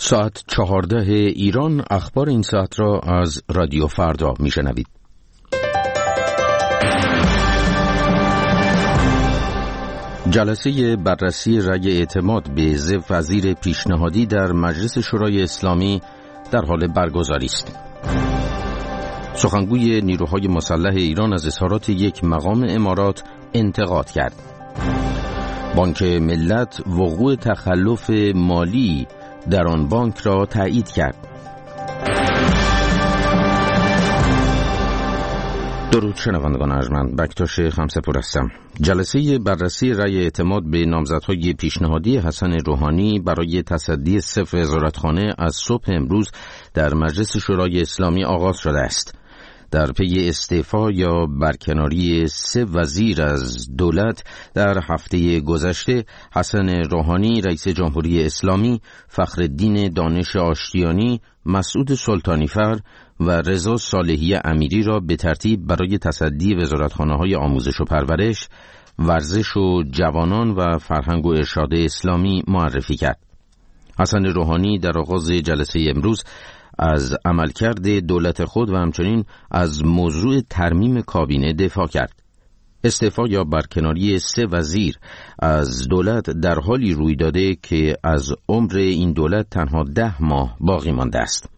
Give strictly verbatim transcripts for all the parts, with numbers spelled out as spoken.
ساعت چهارده ایران، اخبار این ساعت را از رادیو فردا میشنوید. جلسه بررسی رأی اعتماد به حزب وزیر پیشنهادی در مجلس شورای اسلامی در حال برگزاری است. سخنگوی نیروهای مسلح ایران از اظهارات یک مقام امارات انتقاد کرد. بانک ملت وقوع تخلف مالی در آن بانک را تایید کرد. درود شنوندگان ارجمند، بکتاش خمسه‌پور هستم. جلسه بررسی رأی اعتماد به نامزدهای پیشنهادی حسن روحانی برای تصدی صف وزارتخانه از صبح امروز در مجلس شورای اسلامی آغاز شده است. در پی استعفا یا برکناری سه وزیر از دولت در هفته گذشته، حسن روحانی رئیس جمهوری اسلامی، فخرالدین دانش آشتیانی، مسعود سلطانیفر و رضا صالحی امیری را به ترتیب برای تصدی وزارتخانه‌های آموزش و پرورش، ورزش و جوانان و فرهنگ و ارشاد اسلامی معرفی کرد. حسن روحانی در آغاز جلسه امروز از عملکرد دولت خود و همچنین از موضوع ترمیم کابینه دفاع کرد. استعفا یا برکناری سه وزیر از دولت در حالی روی داده که از عمر این دولت تنها ده ماه باقی مانده است.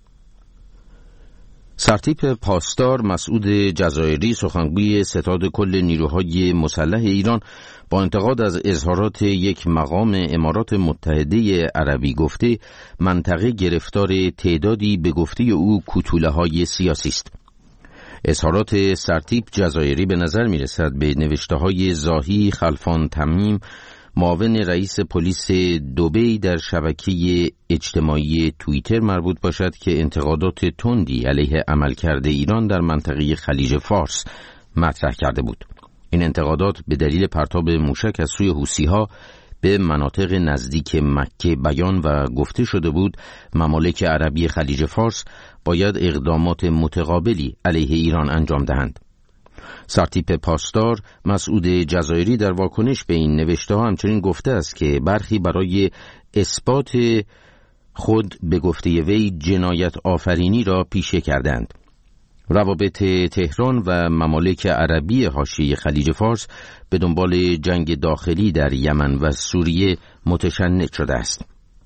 سرتیپ پاسدار مسعود جزایری، سخنگوی ستاد کل نیروهای مسلح ایران، با انتقاد از اظهارات یک مقام امارات متحده عربی گفته منطقه گرفتار تعدادی به گفته او کوتوله‌های سیاسی است. اظهارات سرتیپ جزایری به نظر می رسد به نوشته‌های زاهی خلفان تمیم، معاون رئیس پلیس دبی، در شبکه اجتماعی توییتر مربوط باشد که انتقادات تندی علیه عملکرد ایران در منطقه خلیج فارس مطرح کرده بود. این انتقادات به دلیل پرتاب موشک از سوی حوثی‌ها به مناطق نزدیک مکه بیان و گفته شده بود ممالک عربی خلیج فارس باید اقدامات متقابلی علیه ایران انجام دهند. سرتیپ پاسدار مسعود جزایری در واکنش به این نوشته ها همچنین گفته است که برخی برای اثبات خود به گفته وی جنایت آفرینی را پیشه کردند. روابط تهران و ممالک عربی حاشیه خلیج فارس به دنبال جنگ داخلی در یمن و سوریه متشنج شده است.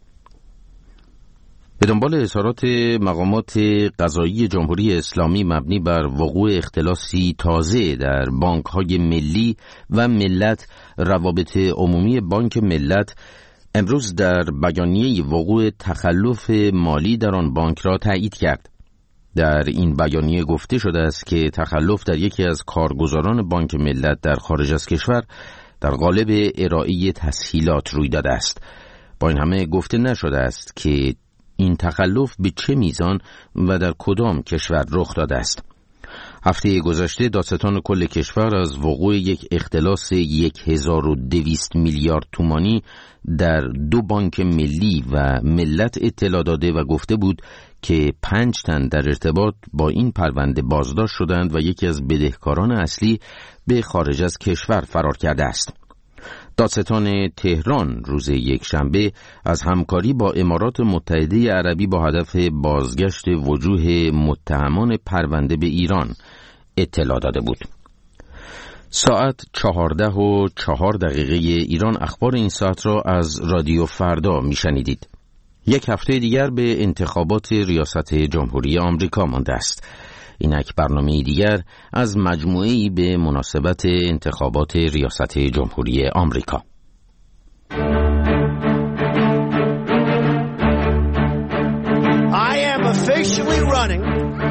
به دنبال اظهارات مقامات قضایی جمهوری اسلامی مبنی بر وقوع اختلاسی تازه در بانک‌های ملی و ملت، روابط عمومی بانک ملت امروز در بیانیه وقوع تخلف مالی در آن بانک را تایید کرد. در این بیانیه گفته شده است که تخلف در یکی از کارگزاران بانک ملت در خارج از کشور در قالب ارائه تسهیلات روی داده است. با این همه گفته نشده است که این تخلف به چه میزان و در کدام کشور رخ داده است. هفته گذشته دادستان کل کشور از وقوع یک اختلاس یک هزار و دویست میلیارد تومانی در دو بانک ملی و ملت اطلاع داده و گفته بود که پنج تن در ارتباط با این پرونده بازداشت شدند و یکی از بدهکاران اصلی به خارج از کشور فرار کرده است. دادستان تهران روز یکشنبه از همکاری با امارات متحده عربی با هدف بازگشت وجوه متهمان پرونده به ایران اطلاع داده بود. ساعت چهارده و چهار دقیقه ایران، اخبار این ساعت را از رادیو فردا میشنیدید. یک هفته دیگر به انتخابات ریاست جمهوری آمریکا مانده است. اینک برنامه دیگر از مجموعه‌ای به مناسبت انتخابات ریاست جمهوری آمریکا. I am officially running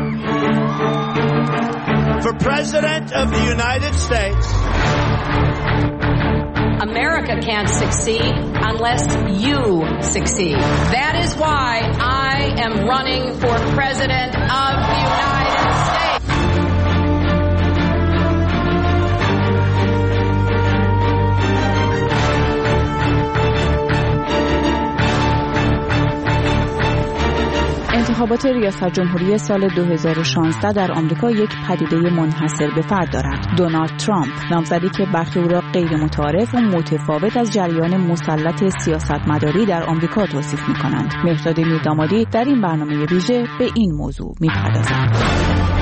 for President of the United States. America can't succeed unless you succeed. That is why I am running for President of the United States. انتخابات ریاست جمهوری سال دو هزار و شانزده در آمریکا یک پدیده منحصر به فرد دارد. دونالد ترامپ، نامزدی که برخی او را غیر متعارف و متفاوت از جریان مسلط سیاستمداری در آمریکا توصیف می‌کنند. مهرداد میردامادی در این برنامه ویژه به این موضوع می‌پردازد.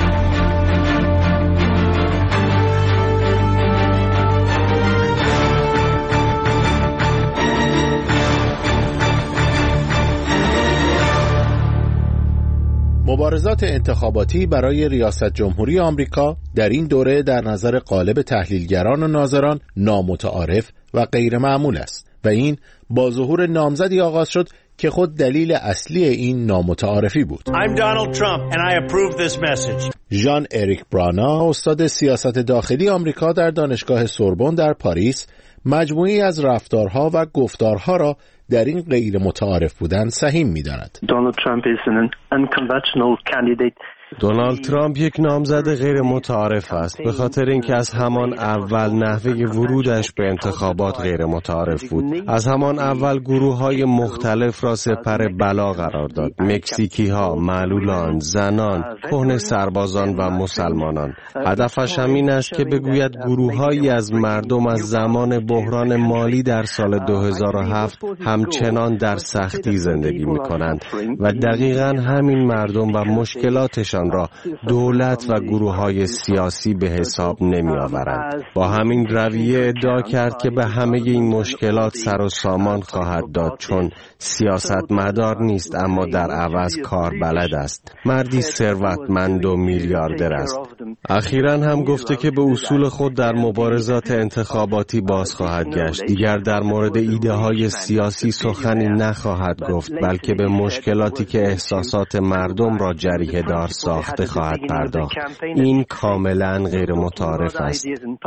مبارزات انتخاباتی برای ریاست جمهوری آمریکا در این دوره در نظر غالب تحلیلگران و ناظران نامتعارف و غیر معمول است و این با ظهور نامزدی آغاز شد که خود دلیل اصلی این نامتعارفی بود. I'm Donald Trump and I approve this message. ژان اریک برانا، استاد سیاست داخلی آمریکا در دانشگاه سوربن در پاریس، مجموعی از رفتارها و گفتارها را در این غیر متعارف بودن سهیم می‌داند. Donald Trump is an unconventional candidate. دونالد ترامپ یک نامزد غیر متعارف است به خاطر اینکه از همان اول نحوه ورودش به انتخابات غیر متعارف بود. از همان اول گروه‌های مختلف را سپر بلا قرار داد. مکزیکی ها، معلولان، زنان، کهنه سربازان و مسلمانان. هدفش همین است که بگوید گروه‌هایی از مردم از زمان بحران مالی در سال دو هزار و هفت همچنان در سختی زندگی می‌کنند و دقیقاً همین مردم و مشکلاتشان را دولت و گروه‌های سیاسی به حساب نمی‌آورند. با همین رویه ادعا کرد که به همه این مشکلات سر و سامان خواهد داد چون سیاستمدار نیست اما در عوض کاربلد است. مردی ثروتمند و میلیاردر است. اخیراً هم گفته که به اصول خود در مبارزات انتخاباتی باز خواهد گشت. دیگر در مورد ایده‌های سیاسی سخنی نخواهد گفت بلکه به مشکلاتی که احساسات مردم را جریحه دار ساخته خواهد پرداخت. این کاملا غیر متعارف است.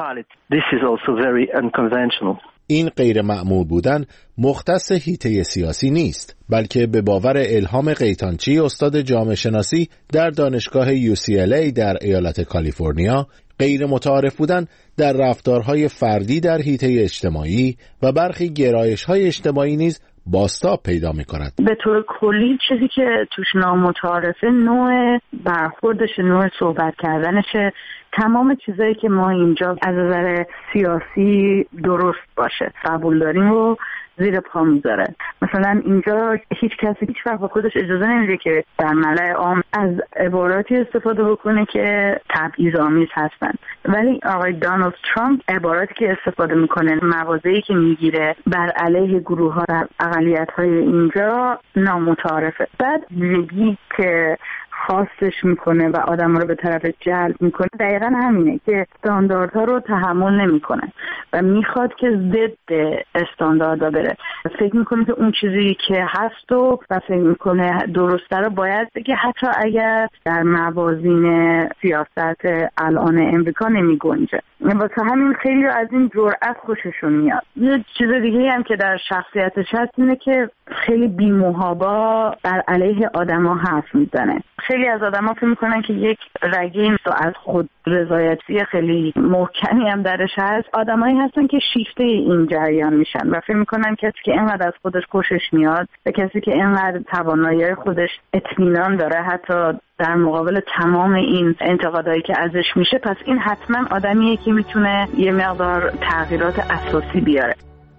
این غیر معمول بودن مختص حیطه سیاسی نیست بلکه به باور الهام قیتانچی، استاد جامعه شناسی در دانشگاه یو سی ال ای در ایالت کالیفرنیا، غیر متعارف بودن در رفتارهای فردی در حیطه اجتماعی و برخی گرایش‌های اجتماعی نیز بازتاب پیدا می‌کند. به طور کلی چیزی که توش نامتعارفه نوع برخوردش، نوع صحبت کردنشه، تمام چیزایی که ما اینجا از نظر سیاسی درست باشه قبول داریم و زیر پا میذاره. مثلا اینجا هیچ کسی هیچ وقت با خودش اجازه نمیده که در ملأ عام از عباراتی استفاده بکنه که تبعیض‌آمیز هستن، ولی آقای دونالد ترامپ عباراتی که استفاده میکنه، مواضعی که میگیره بر علیه گروه‌ها و اقلیت‌های اینجا نامتعارفه. بعد میگی که خاصش میکنه و آدم رو به طرف جلب میکنه، دقیقا همینه که استانداردها رو تحمل نمیکنه و میخواد که ضد استانداردها بره. فکر میکنه که اون چیزی که هست و و فکر میکنه درسته رو باید بگه حتی اگر در موازین سیاست الان امریکا نمیگنجه. واسه همین خیلی از این جرأت خوششون میاد. یه چیز دیگه هم که در شخصیتش هست اینه که خیلی بی‌محابا بر علیه آدما حرف میزنه. خیلی از آدما فکر میکنن که یک رگه از خود رضایتی خیلی محکمی هم درش هست. آدمایی هستن که شیفته این جریان میشن و فکر میکنن کسی که اینقدر از خودش خوشش میاد و کسی که اینقدر توانایی خودش اطمینان داره حتی در مقابل تمام این انتقادایی که ازش میشه، پس این حتما آدمیه که میتونه یه مقدار تغییرات اساسی بیاره.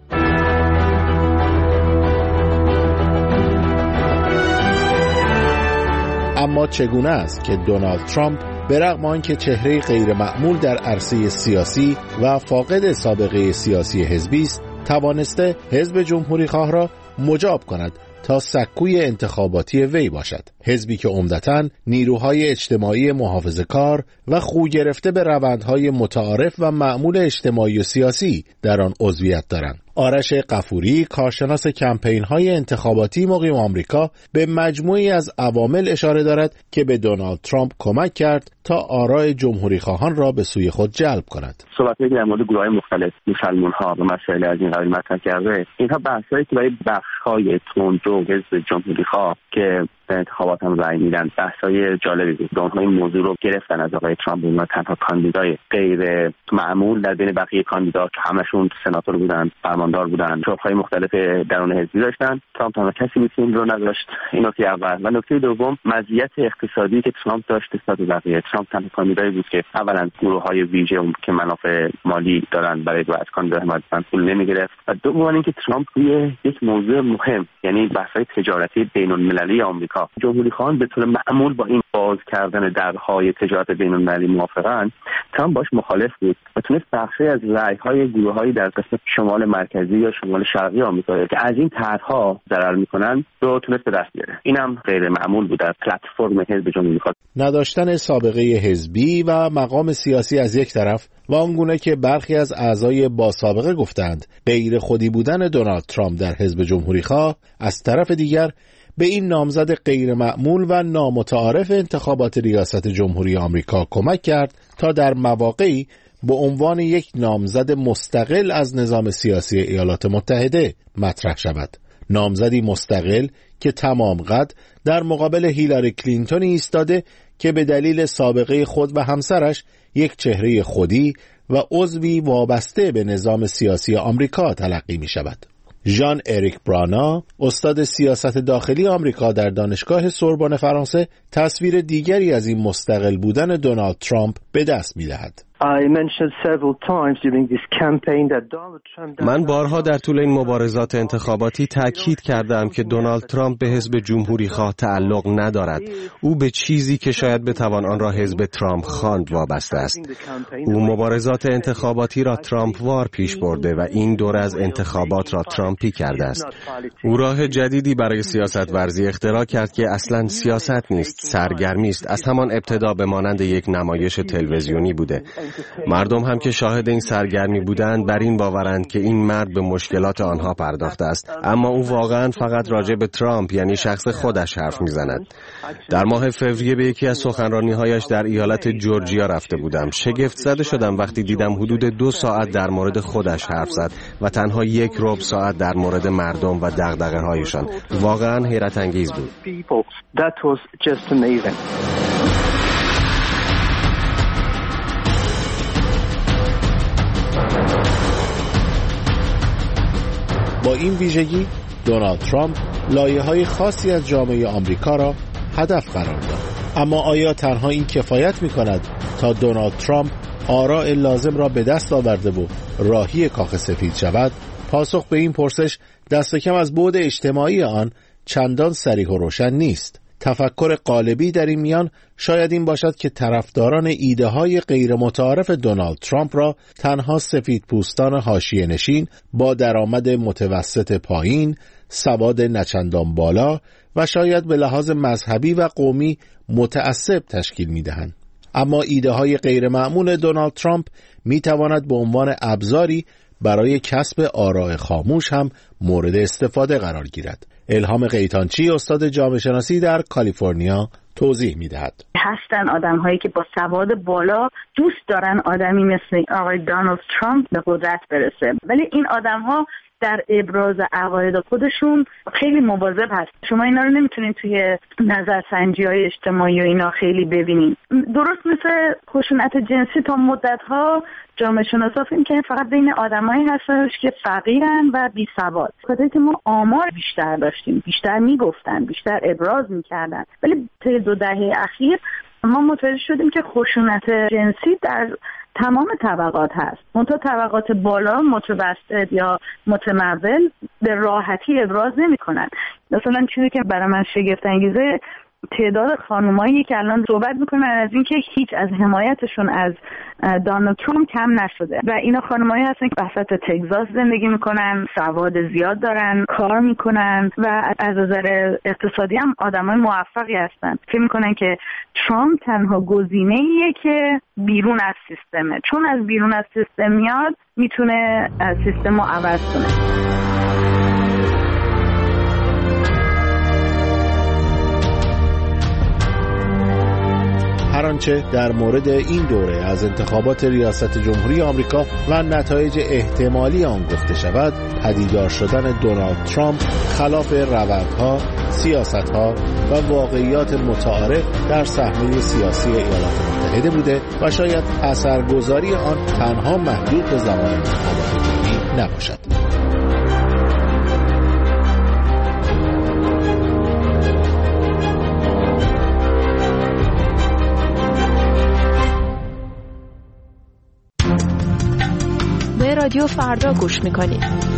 اما چگونه است که دونالد ترامپ به رغم آنکه چهره غیر معمول در عرصه سیاسی و فاقد سابقه سیاسی حزبی است، توانسته حزب جمهوری خواه را مجاب کند تا سکوی انتخاباتی وی باشد؟ حزبی که عمدتاً نیروهای اجتماعی محافظه‌کار و خو گرفته به روندهای متعارف و معمول اجتماعی و سیاسی در آن عضویت دارند. آرش غفوری، کارشناس کمپین‌های انتخاباتی مقیم آمریکا، به مجموعی از عوامل اشاره دارد که به دونالد ترامپ کمک کرد تا آراء جمهوری‌خواهان را به سوی خود جلب کند. صحبت‌هایی که در مورد گروه‌های مختلف، مسلمان‌ها و مسائل از این قبیل مطرح کرده، اینها بحث‌هایی که برای بخش‌های تندرو حزب جمهوری‌خواه که به انتخابات انتخابات هم رأی میدن. بحث‌های جالبی بود. اونها این موضوع رو گرفتن از آقای ترامپ، اونها تنها کاندیدای غیر معمول در بین بقیه کاندیداها که همشون سناتور بودن، فرماندار بودن، شغل‌های مختلف درون حزبی داشتن. ترامپ هم کسی بود که این رو نداشت. این نکته اول. و نکته دوم، مزیت اقتصادی که ترامپ داشت نسبت به بقیه. ترامپ تنها کاندیدایی بود که اولا گروه‌های ویژه که منافع مالی دارن برای از کاندیدا حمایت کنن پول نمی‌گرفت. و دوم اینکه ترامپ روی یک موضوع مهم، یعنی بحث‌های تجارتی بین‌المللی آمریکا، جمهوری‌خواهان به طور معمول با این باز کردن درهای تجارت بین‌المللی موافقن. ترامپ باش مخالف بود و تونست بخشی از رأی‌های گروه‌هایی در قسمت شمال مرکزی یا شمال شرقی آمریکا که از این طرح‌ها ضرر می‌کنن رو تونست به دست بیاره. اینم غیر معمول بود در پلتفرم حزب جمهوری‌خواه. نداشتن سابقه حزبی و مقام سیاسی از یک طرف و آنگونه که برخی از اعضای با سابقه گفتند غیر خودی بودن دونالد ترامپ در حزب جمهوری‌خواه، از طرف دیگر به این نامزد غیر معمول و نامتعارف انتخابات ریاست جمهوری آمریکا کمک کرد تا در مواقعی به عنوان یک نامزد مستقل از نظام سیاسی ایالات متحده مطرح شود. نامزدی مستقل که تمام قد در مقابل هیلاری کلینتون ایستاده که به دلیل سابقه خود و همسرش یک چهره خودی و عضوی وابسته به نظام سیاسی آمریکا تلقی می شود. ژان اریک برانا، استاد سیاست داخلی آمریکا در دانشگاه سوربن فرانسه، تصویر دیگری از این مستقل بودن دونالد ترامپ به دست می دهد. من بارها در طول این مبارزات انتخاباتی تأکید کردم که دونالد ترامپ به حزب جمهوری خواه تعلق ندارد. او به چیزی که شاید بتوان آن را حزب ترامپ خواند وابسته است. او مبارزات انتخاباتی را ترامپ وار پیش برده و این دور از انتخابات را ترامپی کرده است. او راه جدیدی برای سیاست ورزی اختراع کرد که اصلا سیاست نیست، سرگرمی است. از همان ابتدا به مانند یک نمایش تلویزیونی بوده. مردم هم که شاهد این سرگرمی بودند بر این باورند که این مرد به مشکلات آنها پرداخته است، اما او واقعا فقط راجع به ترامپ یعنی شخص خودش حرف میزند. در ماه فوریه به یکی از سخنرانی‌هایش در ایالت جورجیا رفته بودم. شگفت زده شدم وقتی دیدم حدود دو ساعت در مورد خودش حرف زد و تنها یک ربع ساعت در مورد مردم و دغدغه‌هایشان. واقعا حیرت انگیز بود. با این ویژگی دونالد ترامپ لایه‌های خاصی از جامعه آمریکا را هدف قرار داد. اما آیا تنها این کفایت می‌کند تا دونالد ترامپ آراء لازم را به دست آورده و راهی کاخ سفید شود؟ پاسخ به این پرسش دست کم از بعد اجتماعی آن چندان صریح و روشن نیست. تفکر قالبی در این میان شاید این باشد که طرفداران ایده های غیر متعارف دونالد ترامپ را تنها سفید پوستان حاشیه نشین با درآمد متوسط پایین، سواد نچندان بالا و شاید به لحاظ مذهبی و قومی متعصب تشکیل می دهند. اما ایده های غیر معمول دونالد ترامپ می تواند به عنوان ابزاری برای کسب آراء خاموش هم مورد استفاده قرار گیرد. الهام قیتانچی، استاد جامعه شناسی در کالیفرنیا، توضیح می‌دهد. هستن آدم‌هایی که با سواد بالا دوست دارن آدمی مثل آقای دونالد ترامپ به قدرت برسه، ولی این آدم‌ها در ابراز عقاید خودشون خیلی مواظب هست. شما اینا رو نمیتونید توی نظرسنجی‌های اجتماعی و اینا خیلی ببینید. درست مثل خشونت جنسی تا مدت‌ها جامعه شناسا فکر می‌کنن فقط بین آدمایی هستن که فقیرن و بی‌سواد. خاطر که ما آمار بیشتر داشتیم، بیشتر میگفتن، بیشتر ابراز می‌کردن. ولی طی دو دهه اخیر ما متوجه شدیم که خشونت جنسی در تمام طبقات هست. منتها طبقات بالا، متوسط یا متمول به راحتی ابراز نمی‌کنن. مثلا چیزی که برای من شگفت انگیزه تعداد خانمایی که الان صحبت میکنن از اینکه هیچ از حمایتشون از دونالد ترامپ کم نشده و اینا خانمایی هستن که وسط تگزاس زندگی میکنن، سواد زیاد دارن، کار میکنن و از نظر اقتصادی هم آدمای موفقی هستن. فکر میکنن که ترامپ تنها گزینه‌ایه که بیرون از سیستمه، چون از بیرون از سیستم میاد میتونه سیستم رو عوض کنه. هر چنانچه در مورد این دوره از انتخابات ریاست جمهوری آمریکا و نتایج احتمالی آن گفته شود، پدیدار شدن دونالد ترامپ خلاف روندها، سیاستها و واقعیات متعارف در صحنه سیاسی ایالات متحده بوده و شاید اثرگذاری آن تنها محدود به زمان انتخابات جمهوری نباشد. به رادیو فردا گوش میکنید.